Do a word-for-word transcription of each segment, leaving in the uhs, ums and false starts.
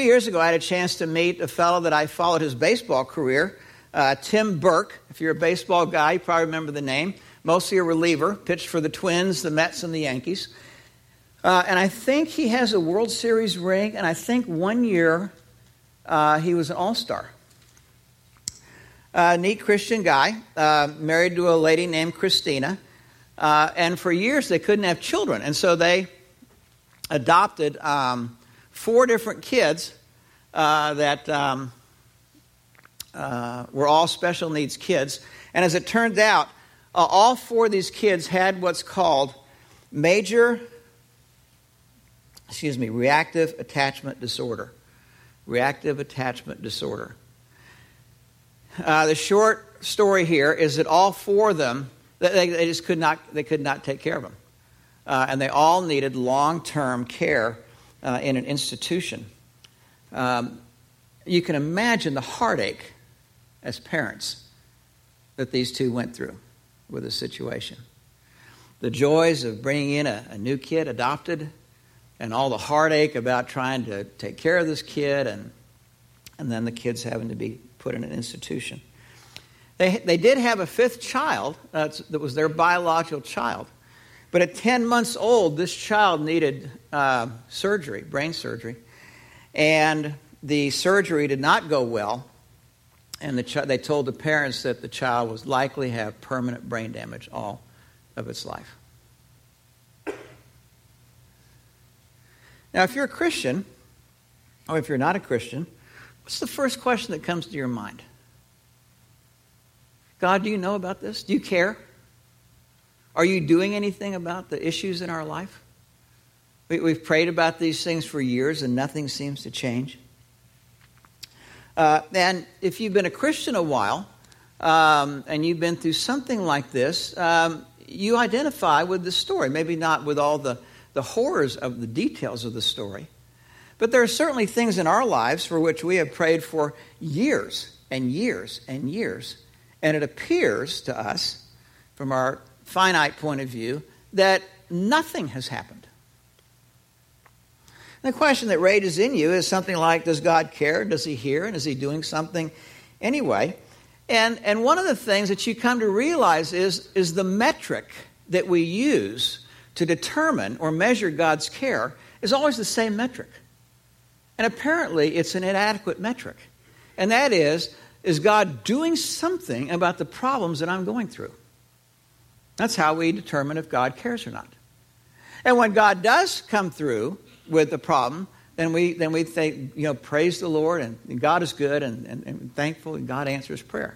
few years ago, I had a chance to meet a fellow that I followed his baseball career, uh, Tim Burke. If you're a baseball guy, you probably remember the name. Mostly a reliever, pitched for the Twins, the Mets, and the Yankees. Uh, and I think he has a World Series ring, and I think one year uh, he was an all-star. Uh, neat Christian guy, uh, married to a lady named Christina. Uh, and for years they couldn't have children. And so they adopted um, four different kids uh, that um, uh, were all special needs kids. And as it turned out, uh, all four of these kids had what's called major, excuse me, reactive attachment disorder. Reactive attachment disorder. Uh, the short story here is that all four of them, they, they just could not, they could not take care of them. Uh, and they all needed long-term care uh, in an institution. Um, you can imagine the heartache as parents that these two went through with this situation. The joys of bringing in a, a new kid adopted, and all the heartache about trying to take care of this kid, and and then the kids having to be put in an institution. They they did have a fifth child uh, that was their biological child. But at ten months old, this child needed uh, surgery, brain surgery. And the surgery did not go well. And the ch- they told the parents that the child was likely to have permanent brain damage all of its life. Now, if you're a Christian, or if you're not a Christian, what's the first question that comes to your mind? God, do you know about this? Do you care? Are you doing anything about the issues in our life? We, we've prayed about these things for years and nothing seems to change. Uh, and if you've been a Christian a while um, and you've been through something like this, um, you identify with the story. Maybe not with all the, the horrors of the details of the story. But there are certainly things in our lives for which we have prayed for years and years and years. And it appears to us, from our finite point of view, that nothing has happened. And the question that rages in you is something like, does God care? Does he hear? And is he doing something anyway? And and one of the things that you come to realize is, is the metric that we use to determine or measure God's care is always the same metric. And apparently it's an inadequate metric. And that is, is God doing something about the problems that I'm going through? That's how we determine if God cares or not. And when God does come through with the problem, then we then we think, you know, praise the Lord, and God is good, and, and, and thankful, and God answers prayer.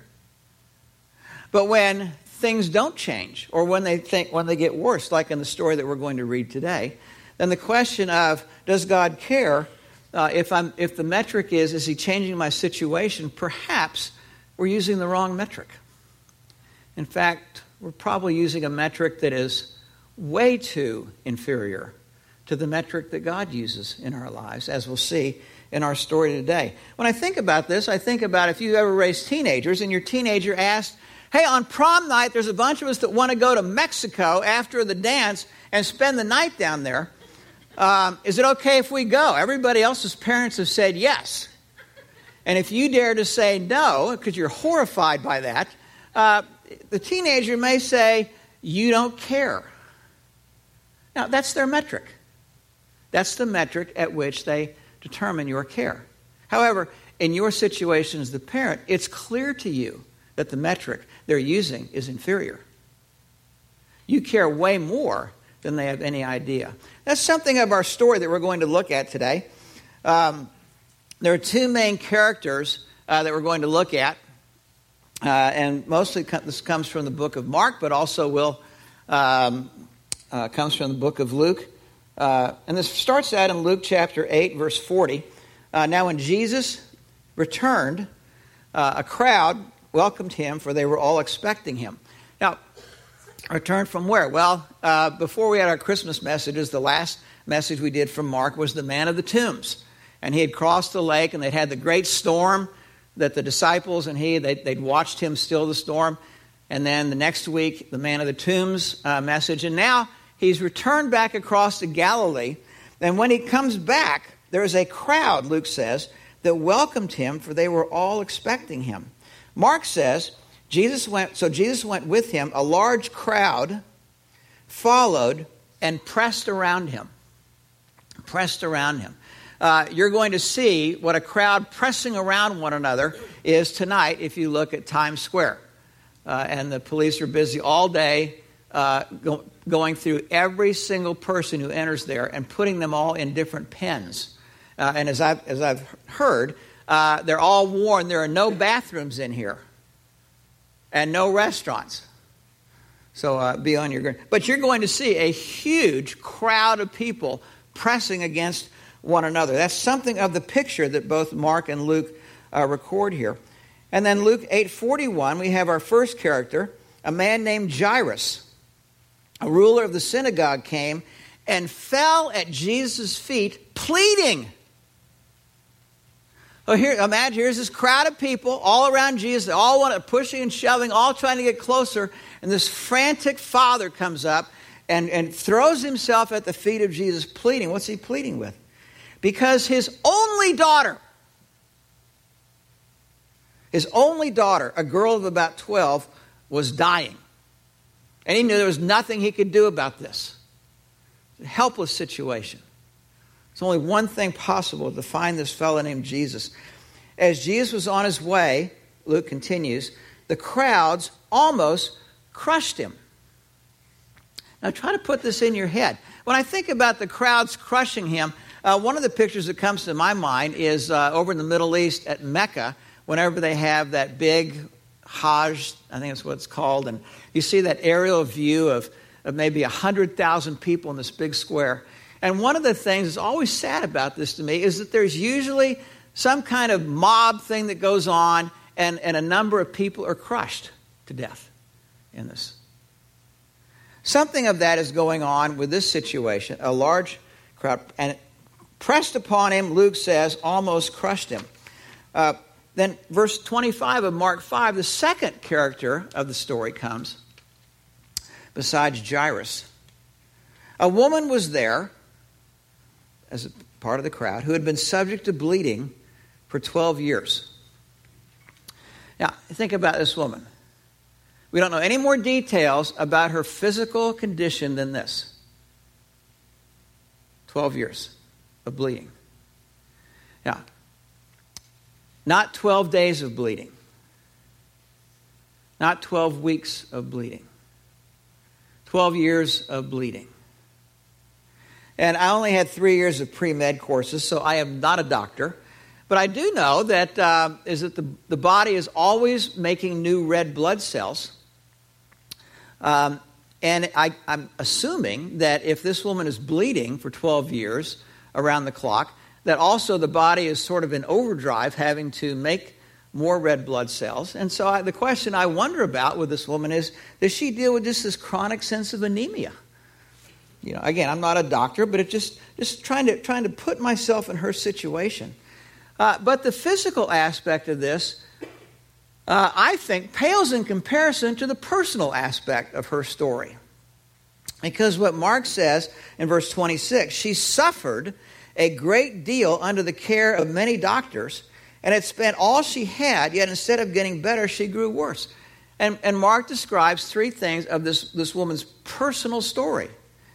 But when things don't change, or when they think when they get worse, like in the story that we're going to read today, then the question of, does God care? Uh, if I'm if the metric is, is he changing my situation? Perhaps we're using the wrong metric. In fact, we're probably using a metric that is way too inferior to the metric that God uses in our lives, as we'll see in our story today. When I think about this, I think about if you ever raised teenagers and your teenager asked, hey, on prom night, there's a bunch of us that want to go to Mexico after the dance and spend the night down there. Um, is it okay if we go? Everybody else's parents have said yes. And if you dare to say no, because you're horrified by that, uh, the teenager may say, you don't care. Now, that's their metric. That's the metric at which they determine your care. However, in your situation as the parent, it's clear to you that the metric they're using is inferior. You care way more than they have any idea. That's something of our story that we're going to look at today. Um, there are two main characters uh, that we're going to look at. Uh, and mostly this comes from the book of Mark, but also will um, uh, comes from the book of Luke. Uh, and this starts out in Luke chapter eight, verse forty. Uh, now when Jesus returned, uh, a crowd welcomed him, for they were all expecting him. Now, returned from where? Well, uh, before we had our Christmas messages, the last message we did from Mark was the man of the tombs. And he had crossed the lake, and they'd had the great storm that the disciples and he, they'd, they'd watched him still the storm. And then the next week, the man of the tombs uh, message. And now he's returned back across to Galilee. And when he comes back, there was a crowd, Luke says, that welcomed him, for they were all expecting him. Mark says, Jesus went, so Jesus went with him. A large crowd followed and pressed around him. Pressed around him. Uh, you're going to see what a crowd pressing around one another is tonight if you look at Times Square. Uh, and the police are busy all day uh, go, going through every single person who enters there and putting them all in different pens. Uh, and as I've, as I've heard, uh, they're all warned there are no bathrooms in here and no restaurants. So uh, be on your guard. But you're going to see a huge crowd of people pressing against one another. That's something of the picture that both Mark and Luke uh, record here. And then Luke eight forty-one, we have our first character, a man named Jairus. A ruler of the synagogue came and fell at Jesus' feet, pleading. Oh, here, imagine, here's this crowd of people all around Jesus. They all want to pushing and shoving, all trying to get closer. And this frantic father comes up and, and throws himself at the feet of Jesus, pleading. What's he pleading with? Because his only daughter, his only daughter, a girl of about twelve, was dying. And he knew there was nothing he could do about this. It's a helpless situation. There's only one thing possible, to find this fellow named Jesus. As Jesus was on his way, Luke continues, the crowds almost crushed him. Now try to put this in your head. When I think about the crowds crushing him, uh, one of the pictures that comes to my mind is uh, over in the Middle East at Mecca, whenever they have that big Hajj, I think that's what it's called, and you see that aerial view of, of maybe one hundred thousand people in this big square. And one of the things that's always sad about this to me is that there's usually some kind of mob thing that goes on, and, and a number of people are crushed to death in this. Something of that is going on with this situation. A large crowd, and pressed upon him, Luke says, almost crushed him. Uh, then verse twenty-five of Mark five, the second character of the story comes, besides Jairus. A woman was there, as a part of the crowd, who had been subject to bleeding for twelve years. Now, think about this woman. We don't know any more details about her physical condition than this. twelve years of bleeding. Now, not twelve days of bleeding. Not twelve weeks of bleeding. twelve years of bleeding. And I only had three years of pre-med courses, so I am not a doctor. But I do know that uh, is that the, the body is always making new red blood cells. Um, and I, I'm assuming that if this woman is bleeding for twelve years around the clock, that also the body is sort of in overdrive, having to make more red blood cells. And so I, the question I wonder about with this woman is, does she deal with just this chronic sense of anemia? You know, again, I'm not a doctor, but it just just trying to trying to put myself in her situation. Uh, but the physical aspect of this, uh, I think, pales in comparison to the personal aspect of her story. Because what Mark says in verse twenty-six, she suffered a great deal under the care of many doctors, and had spent all she had, yet instead of getting better, she grew worse. And, and Mark describes three things of this, this woman's personal story.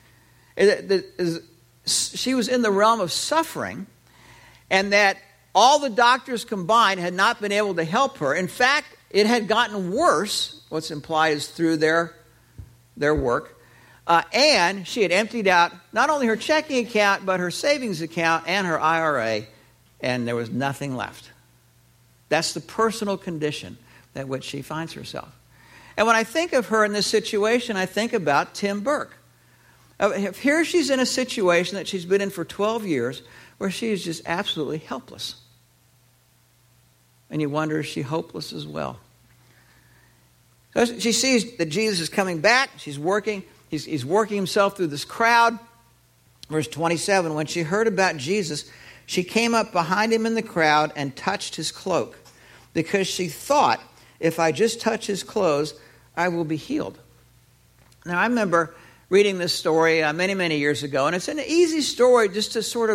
She was in the realm of suffering, and that all the doctors combined had not been able to help her. In fact, it had gotten worse. What's implied is through their, their work. Uh, and she had emptied out not only her checking account, but her savings account and her I R A, and there was nothing left. That's the personal condition at which she finds herself. And when I think of her in this situation, I think about Tim Burke. If here she's in a situation that she's been in for twelve years where she is just absolutely helpless. And you wonder, is she hopeless as well? So she sees that Jesus is coming back. She's working. He's, he's working himself through this crowd. Verse twenty-seven, when she heard about Jesus, she came up behind him in the crowd and touched his cloak, because she thought, if I just touch his clothes, I will be healed. Now, I remember reading this story uh, many, many years ago, and it's an easy story just to sort of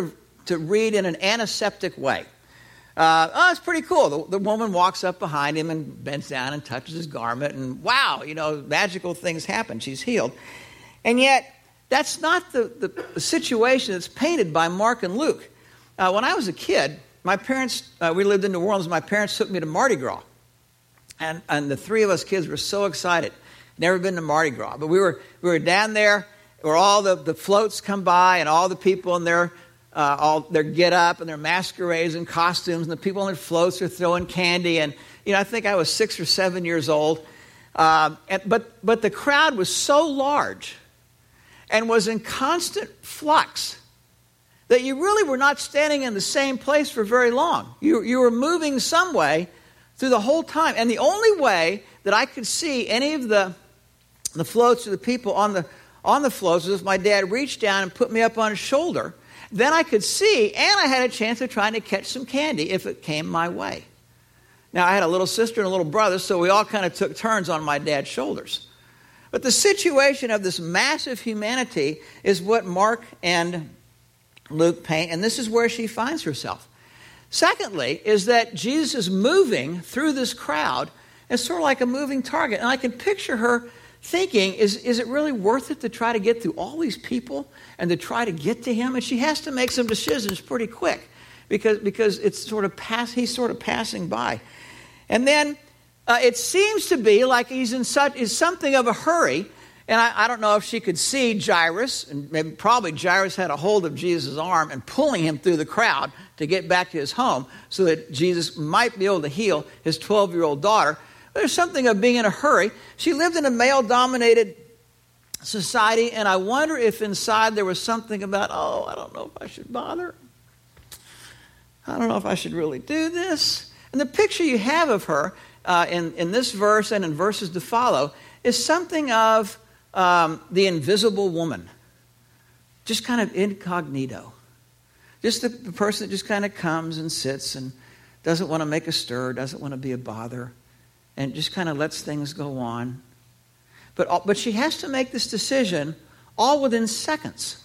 to read in an antiseptic way. Uh, oh, it's pretty cool. The, the woman walks up behind him and bends down and touches his garment, and wow, you know, magical things happen. She's healed. And yet, that's not the, the, the situation that's painted by Mark and Luke. Uh, when I was a kid, my parents, uh, we lived in New Orleans, my parents took me to Mardi Gras. And, and the three of us kids were so excited. Never been to Mardi Gras. But we were we were down there where all the, the floats come by and all the people in their uh, all their get up and their masquerades and costumes, and the people on their floats are throwing candy. And you know, I think I was six or seven years old. Uh, and, but but the crowd was so large and was in constant flux that you really were not standing in the same place for very long. You you were moving some way through the whole time. And the only way that I could see any of the the floats or the people on the on the floats was if my dad reached down and put me up on his shoulder. Then I could see, and I had a chance of trying to catch some candy if it came my way. Now, I had a little sister and a little brother, so we all kind of took turns on my dad's shoulders. But the situation of this massive humanity is what Mark and Luke paint, and this is where she finds herself. Secondly, is that Jesus is moving through this crowd as sort of like a moving target. And I can picture her thinking, is, is it really worth it to try to get through all these people and to try to get to him? And she has to make some decisions pretty quick because, because it's sort of pass, he's sort of passing by. And then uh, it seems to be like he's in such is something of a hurry. And I, I don't know if she could see Jairus, and maybe probably Jairus had a hold of Jesus' arm and pulling him through the crowd to get back to his home so that Jesus might be able to heal his twelve-year-old daughter. But there's something of being in a hurry. She lived in a male-dominated society, and I wonder if inside there was something about, oh, I don't know if I should bother. I don't know if I should really do this. And the picture you have of her uh, in, in this verse and in verses to follow is something of um, the invisible woman, just kind of incognito. Just the, the person that just kind of comes and sits and doesn't want to make a stir, doesn't want to be a bother, and just kind of lets things go on. But, but she has to make this decision all within seconds.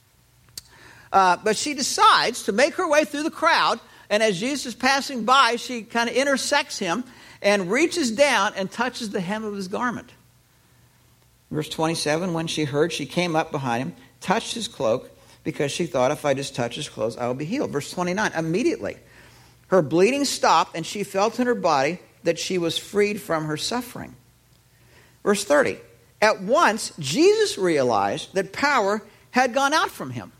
Uh, but she decides to make her way through the crowd, and as Jesus is passing by, she kind of intersects him and reaches down and touches the hem of his garment. Verse twenty-seven, when she heard, she came up behind him, touched his cloak, because she thought, if I just touch his clothes, I will be healed. Verse twenty-nine, immediately her bleeding stopped, and she felt in her body that she was freed from her suffering. Verse thirty, at once Jesus realized that power had gone out from him.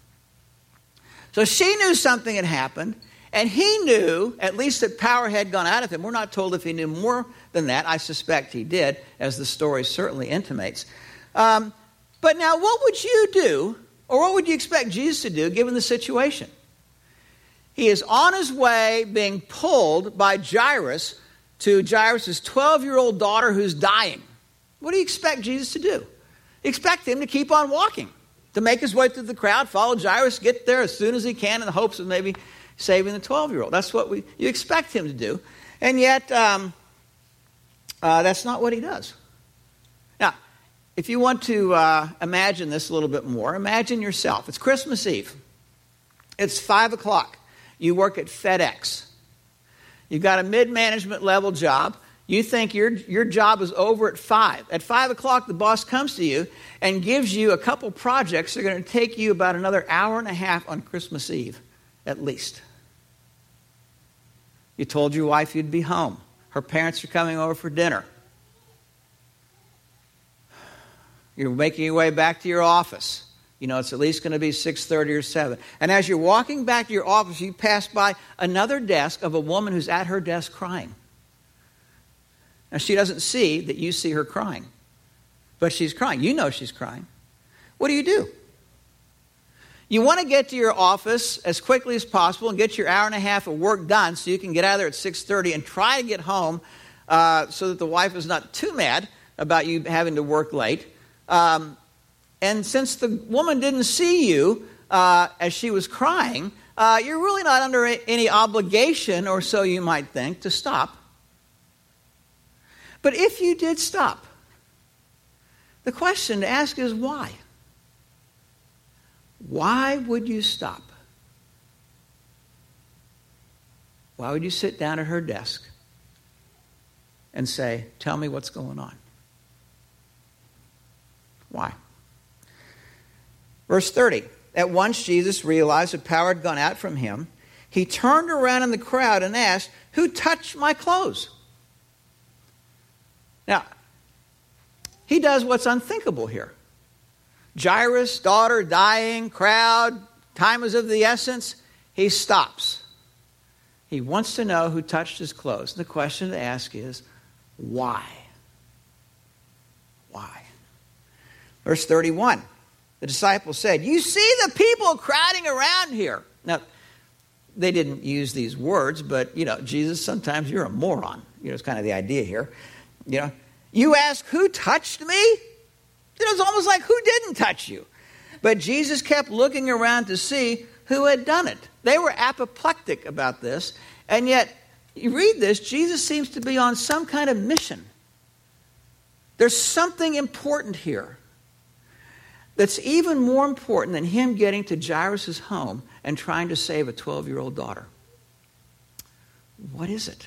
So she knew something had happened, and he knew at least that power had gone out of him. We're not told if he knew more than that. I suspect he did, as the story certainly intimates. Um, but now what would you do, or what would you expect Jesus to do given the situation? He is on his way being pulled by Jairus to Jairus' twelve-year-old daughter who's dying. What do you expect Jesus to do? You expect him to keep on walking, to make his way through the crowd, follow Jairus, get there as soon as he can in the hopes of maybe saving the twelve-year-old. That's what we you expect him to do. And yet, um, uh, that's not what he does. Now, if you want to uh, imagine this a little bit more, imagine yourself. It's Christmas Eve. It's five o'clock. You work at FedEx. You've got a mid-management level job. You think your, your job is over at five. At five o'clock, the boss comes to you and gives you a couple projects that are going to take you about another hour and a half on Christmas Eve, at least. You told your wife you'd be home. Her parents are coming over for dinner. You're making your way back to your office. You know, it's at least going to be six thirty or seven. And as you're walking back to your office, you pass by another desk of a woman who's at her desk crying. Now, she doesn't see that you see her crying. But she's crying. You know she's crying. What do you do? You want to get to your office as quickly as possible and get your hour and a half of work done so you can get out of there at six thirty and try to get home uh, so that the wife is not too mad about you having to work late. Um, and since the woman didn't see you uh, as she was crying, uh, you're really not under any obligation, or so you might think, to stop. But if you did stop, the question to ask is why? Why would you stop? Why would you sit down at her desk and say, tell me what's going on? Why? Verse thirty. At once Jesus realized the power had gone out from him. He turned around in the crowd and asked, who touched my clothes? Now, he does what's unthinkable here. Jairus' daughter dying, crowd, time is of the essence. He stops. He wants to know who touched his clothes. The question to ask is, why? Why? Verse thirty-one. The disciples said, you see the people crowding around here. Now, they didn't use these words, but, you know, Jesus, sometimes you're a moron. You know, it's kind of the idea here. You know, you ask, who touched me? You know, it's almost like, who didn't touch you? But Jesus kept looking around to see who had done it. They were apoplectic about this. And yet, you read this, Jesus seems to be on some kind of mission. There's something important here that's even more important than him getting to Jairus' home and trying to save a twelve-year-old daughter. What is it?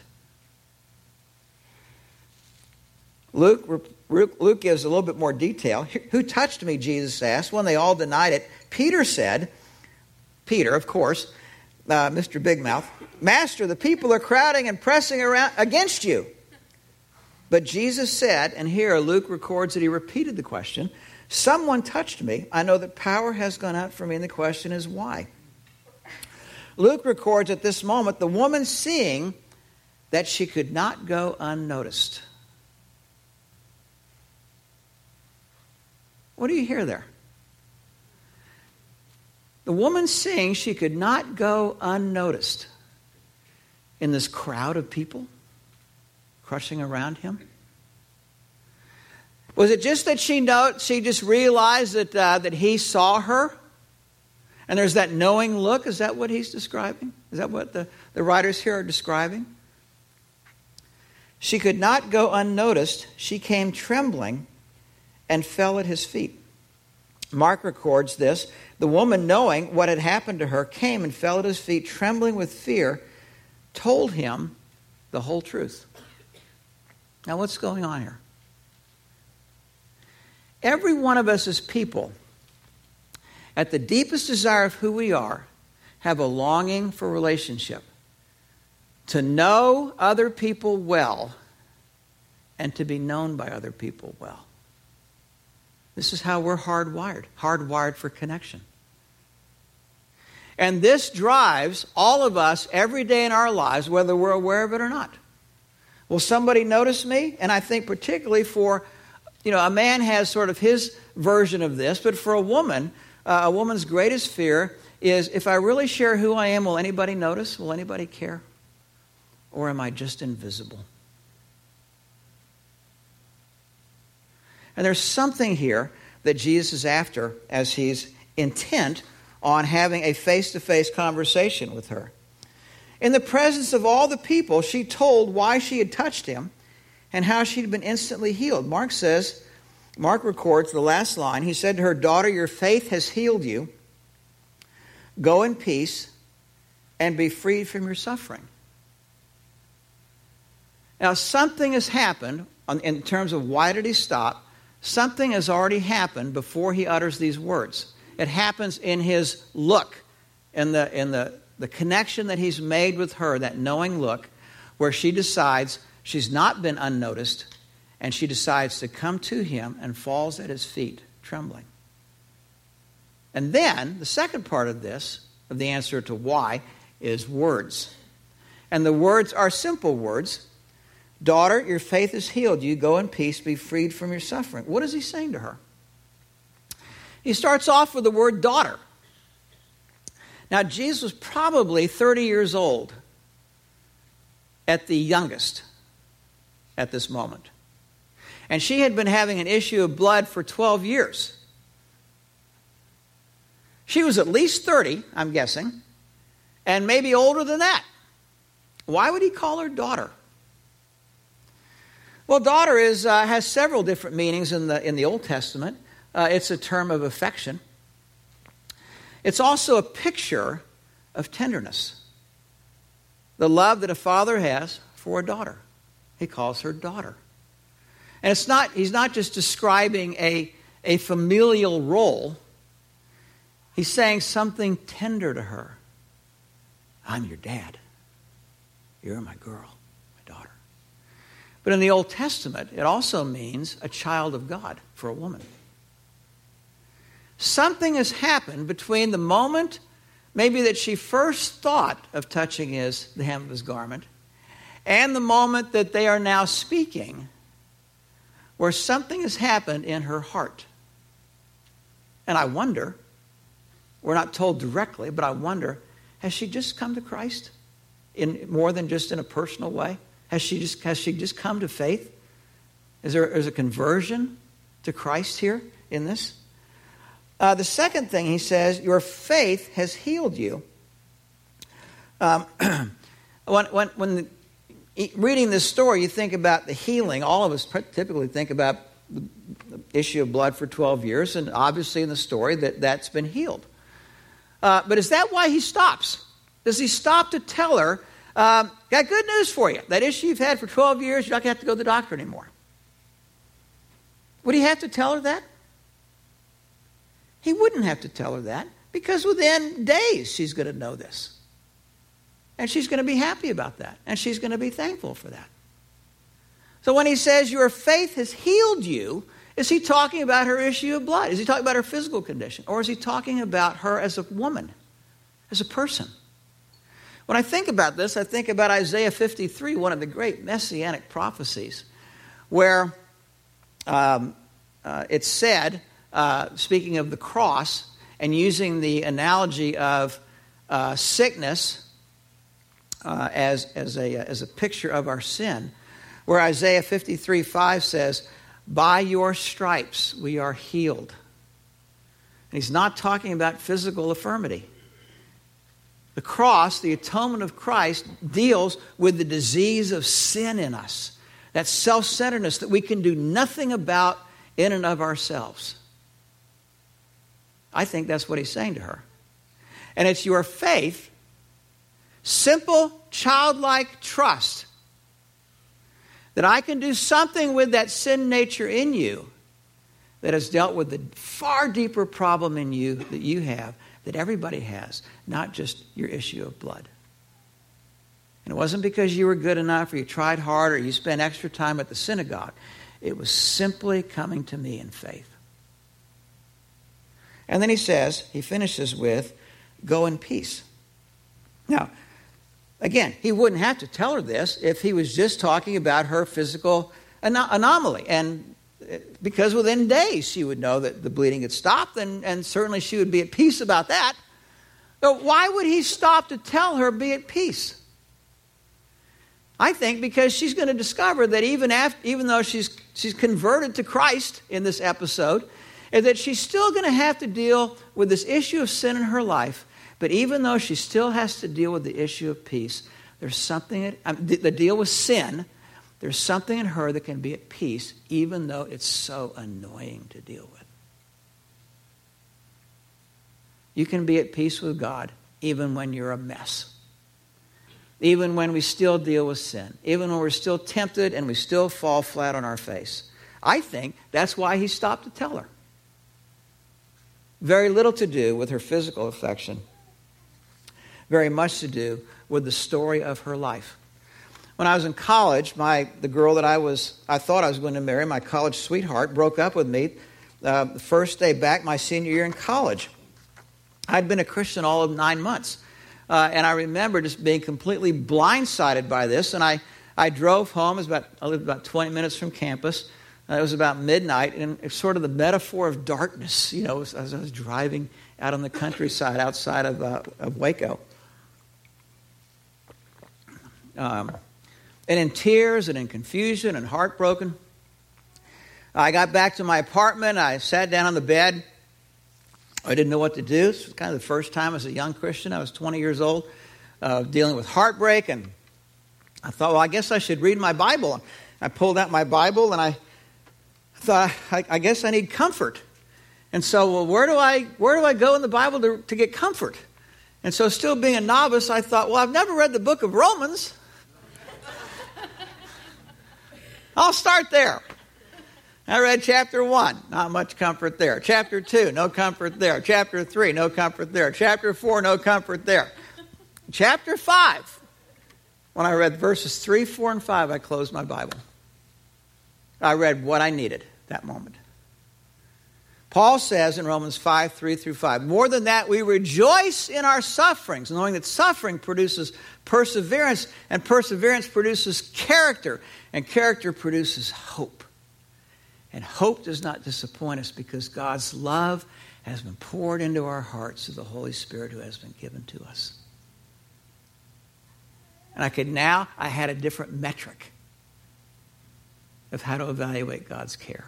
Luke, Luke gives a little bit more detail. Who touched me, Jesus asked. When they all denied it, Peter said, Peter, of course, uh, Mister Big Mouth, Master, the people are crowding and pressing around against you. But Jesus said, and here Luke records that he repeated the question, someone touched me. I know that power has gone out from me, and the question is why? Luke records at this moment the woman seeing that she could not go unnoticed. What do you hear there? The woman seeing she could not go unnoticed in this crowd of people crushing around him. Was it just that she know, she just realized that uh, that he saw her? And there's that knowing look. Is that what he's describing? Is that what the, the writers here are describing? She could not go unnoticed. She came trembling and fell at his feet. Mark records this. The woman, knowing what had happened to her, came and fell at his feet, trembling with fear, told him the whole truth. Now, what's going on here? Every one of us as people, at the deepest desire of who we are, have a longing for relationship. To know other people well and to be known by other people well. This is how we're hardwired, hardwired for connection. And this drives all of us every day in our lives, whether we're aware of it or not. Will somebody notice me? And I think particularly for, you know, a man has sort of his version of this, but for a woman, uh, a woman's greatest fear is, if I really share who I am, will anybody notice? Will anybody care? Or am I just invisible? And there's something here that Jesus is after as he's intent on having a face-to-face conversation with her. In the presence of all the people, she told why she had touched him and how she had been instantly healed. Mark says, Mark records the last line. He said to her, daughter, your faith has healed you. Go in peace and be freed from your suffering. Now, something has happened in terms of why did he stop. Something has already happened before he utters these words. It happens in his look, in the in the, the connection that he's made with her, that knowing look, where she decides she's not been unnoticed, and she decides to come to him and falls at his feet, trembling. And then, the second part of this, of the answer to why, is words. And the words are simple words. Daughter, your faith is healed. You go in peace, be freed from your suffering. What is he saying to her? He starts off with the word daughter. Now, Jesus was probably thirty years old at the youngest at this moment. And she had been having an issue of blood for twelve years. She was at least thirty, I'm guessing, and maybe older than that. Why would he call her daughter? Well, daughter is uh, has several different meanings in the in the Old Testament. Uh, it's a term of affection. It's also a picture of tenderness. the love that a father has for a daughter. He calls her daughter. And it's not, he's not just describing a, a familial role. He's saying something tender to her. I'm your dad. You're my girl, my daughter. But in the Old Testament, it also means a child of God for a woman. Something has happened between the moment maybe that she first thought of touching his, the hem of his garment, and the moment that they are now speaking, where something has happened in her heart. And I wonder, we're not told directly, but I wonder, has she just come to Christ in more than just in a personal way? Has she just has she just come to faith? Is there is a conversion to Christ here in this? Uh, the second thing he says, your faith has healed you. Um, when when, when the, reading this story, you think about the healing. All of us typically think about the issue of blood for twelve years, and obviously in the story that that's been healed. Uh, but is that why he stops? Does he stop to tell her, um, got good news for you. That issue you've had for twelve years, you're not going to have to go to the doctor anymore. Would he have to tell her that? He wouldn't have to tell her that, because within days she's going to know this. And she's going to be happy about that. And she's going to be thankful for that. So when he says your faith has healed you, is he talking about her issue of blood? Is he talking about her physical condition? Or is he talking about her as a woman, as a person? When I think about this, I think about Isaiah fifty-three, one of the great messianic prophecies, where um, uh, it's said, uh, speaking of the cross, and using the analogy of uh, sickness uh, as, as, a, as a picture of our sin, where Isaiah fifty-three five says, by your stripes we are healed. And he's not talking about physical infirmity. The cross, the atonement of Christ, deals with the disease of sin in us. That self-centeredness that we can do nothing about in and of ourselves. I think that's what he's saying to her. And it's your faith, simple, childlike trust, that I can do something with that sin nature in you that has dealt with the far deeper problem in you that you have, that everybody has, not just your issue of blood. And it wasn't because you were good enough or you tried hard or you spent extra time at the synagogue. It was simply coming to me in faith. And then he says, he finishes with, go in peace. Now, again, he wouldn't have to tell her this if he was just talking about her physical anom- anomaly. And because within days she would know that the bleeding had stopped, and, and certainly she would be at peace about that. But why would he stop to tell her, be at peace? I think because she's going to discover that even after, even though she's she's converted to Christ in this episode, is that she's still going to have to deal with this issue of sin in her life. But even though she still has to deal with the issue of peace, there's something, um, the, the deal with sin, there's something in her that can be at peace, even though it's so annoying to deal with. You can be at peace with God even when you're a mess. Even when we still deal with sin. Even when we're still tempted and we still fall flat on our face. I think that's why he stopped to tell her. Very little to do with her physical affection. Very much to do with the story of her life. When I was in college, my the girl that I was I thought I was going to marry, my college sweetheart, broke up with me uh, the first day back my senior year in college. I'd been a Christian all of nine months. Uh, and I remember just being completely blindsided by this. And I, I drove home. It was about, I lived about twenty minutes from campus. Uh, it was about midnight. And it's sort of the metaphor of darkness, you know, as, as I was driving out on the countryside outside of, uh, of Waco. Um, and in tears and in confusion and heartbroken, I got back to my apartment. I sat down on the bed. I didn't know what to do. This was kind of the first time as a young Christian. I was twenty years old, uh, dealing with heartbreak. And I thought, well, I guess I should read my Bible. I pulled out my Bible and I thought, I, I guess I need comfort. And so, well, where do I where do I go in the Bible to, to get comfort? And so still being a novice, I thought, well, I've never read the book of Romans. I'll start there. I read chapter one, not much comfort there. Chapter two, no comfort there. Chapter three, no comfort there. Chapter four, no comfort there. Chapter five, when I read verses three, four, and five, I closed my Bible. I read what I needed that moment. Paul says in Romans five, three through five, more than that, we rejoice in our sufferings, knowing that suffering produces perseverance, and perseverance produces character, and character produces hope. And hope does not disappoint us because God's love has been poured into our hearts through the Holy Spirit who has been given to us. And I could now, I had a different metric of how to evaluate God's care.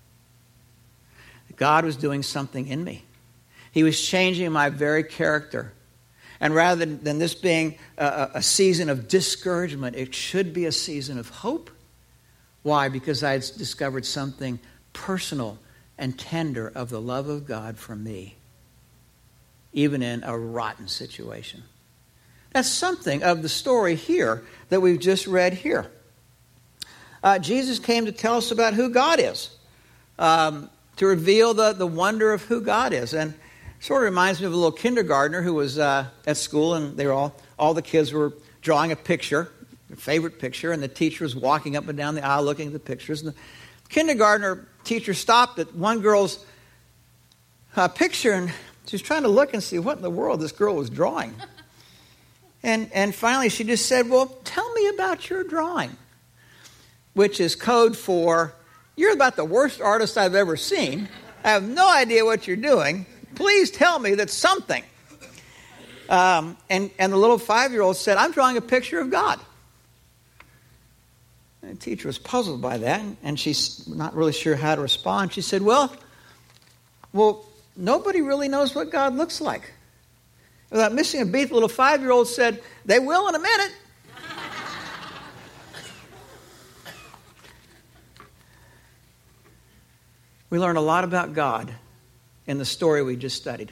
God was doing something in me. He was changing my very character. And rather than, than this being a, a season of discouragement, it should be a season of hope. Why? Because I had discovered something personal and tender of the love of God for me, even in a rotten situation. That's something of the story here that we've just read here. Uh, Jesus came to tell us about who God is, um, to reveal the, the wonder of who God is. And it sort of reminds me of a little kindergartner who was uh, at school, and they were all, all the kids were drawing a picture, their favorite picture, and the teacher was walking up and down the aisle looking at the pictures. And the kindergartner teacher stopped at one girl's uh, picture, and she was trying to look and see what in the world this girl was drawing. And, and finally she just said, well, tell me about your drawing, which is code for, you're about the worst artist I've ever seen. I have no idea what you're doing. Please tell me that's something. Um, and, and the little five-year-old said, I'm drawing a picture of God. And the teacher was puzzled by that, and she's not really sure how to respond. She said, well, well, nobody really knows what God looks like. Without missing a beat, the little five-year-old said, they will in a minute. We learn a lot about God in the story we just studied.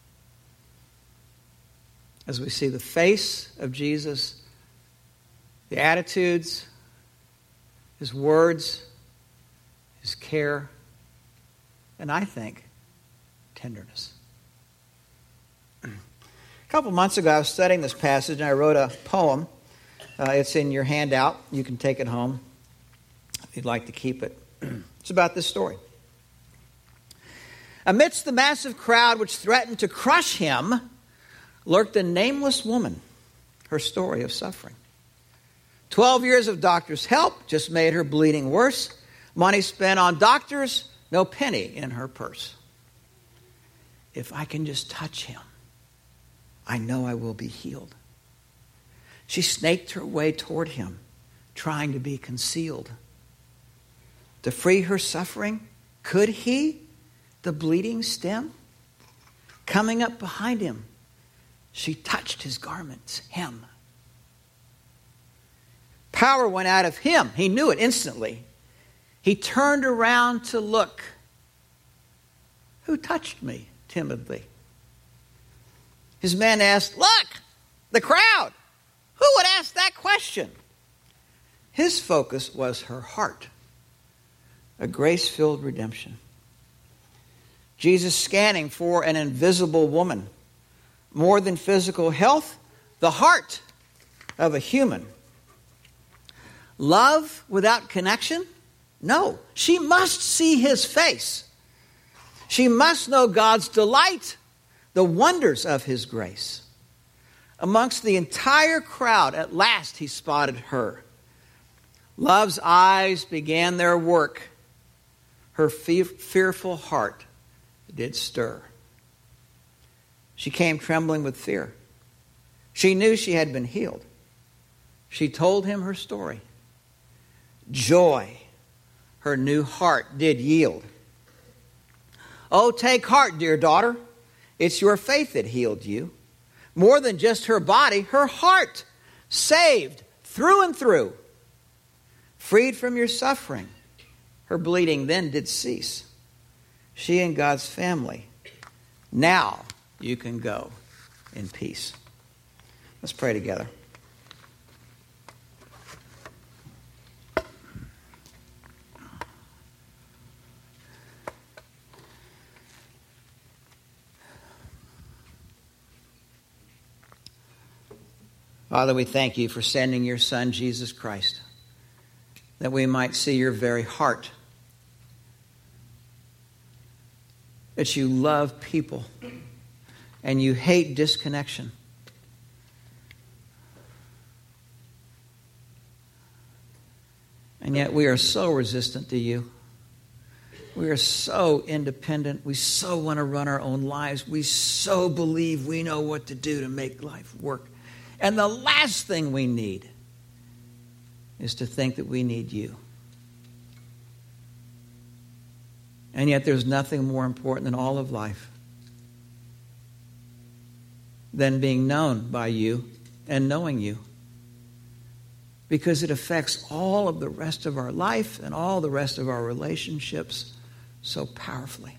As we see the face of Jesus, the attitudes, his words, his care, and I think tenderness. A couple months ago, I was studying this passage, and I wrote a poem. Uh, it's in your handout. You can take it home if you'd like to keep it. It's about this story. Amidst the massive crowd which threatened to crush him, lurked a nameless woman, her story of suffering. Twelve years of doctors' help just made her bleeding worse. Money spent on doctors, no penny in her purse. If I can just touch him, I know I will be healed. She snaked her way toward him, trying to be concealed. To free her suffering, could he, the bleeding stem? Coming up behind him, she touched his garment's hem. Power went out of him. He knew it instantly. He turned around to look. Who touched me? Timidly. His men asked, look, the crowd. Who would ask that question? His focus was her heart, a grace-filled redemption. Jesus scanning for an invisible woman. More than physical health, the heart of a human. Love without connection? No. She must see his face. She must know God's delight, the wonders of his grace. Amongst the entire crowd, at last he spotted her. Love's eyes began their work. Her fe- fearful heart did stir. She came trembling with fear. She knew she had been healed. She told him her story. Joy, her new heart did yield. Oh, take heart, dear daughter. It's your faith that healed you. More than just her body, her heart, saved through and through. Freed from your suffering, her bleeding then did cease. She and God's family, now you can go in peace. Let's pray together. Father, we thank you for sending your Son, Jesus Christ, that we might see your very heart, that you love people and you hate disconnection. And yet we are so resistant to you. We are so independent. We so want to run our own lives. We so believe we know what to do to make life work. And the last thing we need is to think that we need you. And yet there's nothing more important in all of life than being known by you and knowing you, because it affects all of the rest of our life and all the rest of our relationships so powerfully.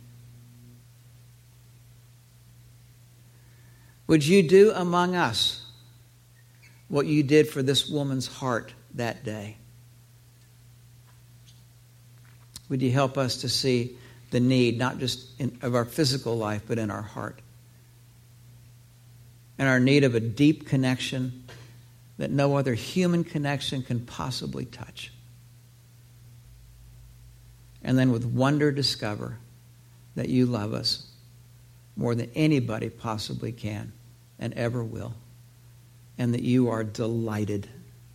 Would you do among us what you did for this woman's heart that day? Would you help us to see the need, not just in, of our physical life, but in our heart? And our need of a deep connection that no other human connection can possibly touch. And then with wonder discover that you love us more than anybody possibly can and ever will. And that you are delighted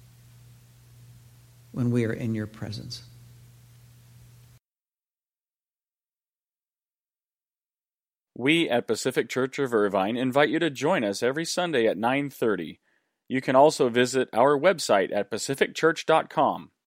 when we are in your presence. We at Pacific Church of Irvine invite you to join us every Sunday at nine thirty. You can also visit our website at pacific church dot com.